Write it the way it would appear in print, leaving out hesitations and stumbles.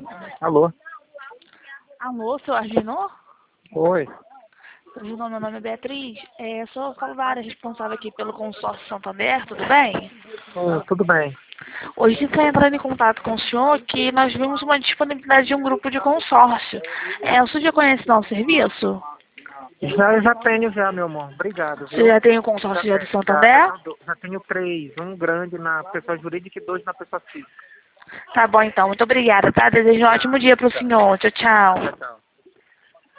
Alô? Alô, seu Arginô? Oi. Arginô, meu nome é Beatriz. Sou a Salvara, responsável aqui pelo consórcio Santander, tudo bem? Tudo bem. Hoje a gente está entrando em contato com o senhor que nós vimos uma disponibilidade de um grupo de consórcio. O senhor já conhece nosso serviço? Já tenho já, meu irmão. Obrigado, Você viu? já tem o consórcio já do Já Santander? tenho 3. Um grande na pessoa jurídica e 2 na pessoa física. Tá bom então, muito obrigada, tá? Desejo um ótimo dia para o senhor. Tchau, tchau. Tchau.